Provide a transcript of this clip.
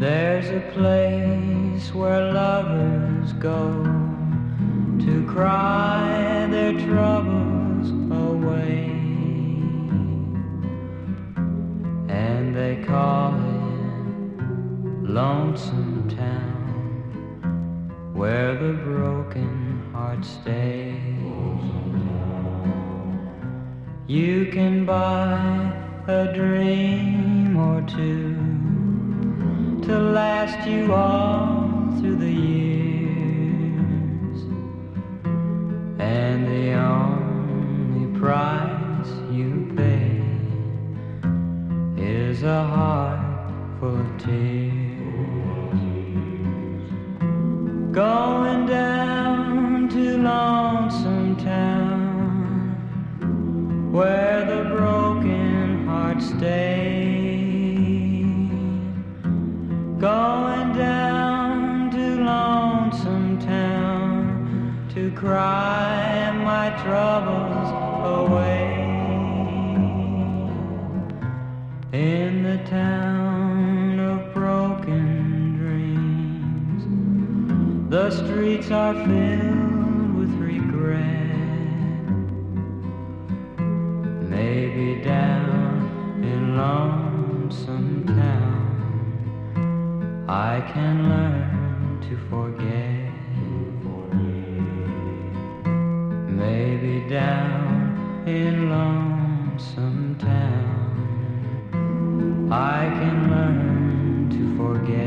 There's a place where lovers go to cry their troubles away, and they call it Lonesome Town, where the broken heart stays. You can buy a dream or two to last you all through the years, and the only price you pay is a heart full of tears. Going down to Lonesome Town, where the broken heart stays. Going down to Lonesome Town to cry my troubles away. In the town of broken dreams, the streets are filled with regret. Maybe down in Lonesome Town I can learn to forget. Maybe down in Lonesome Town I can learn to forget.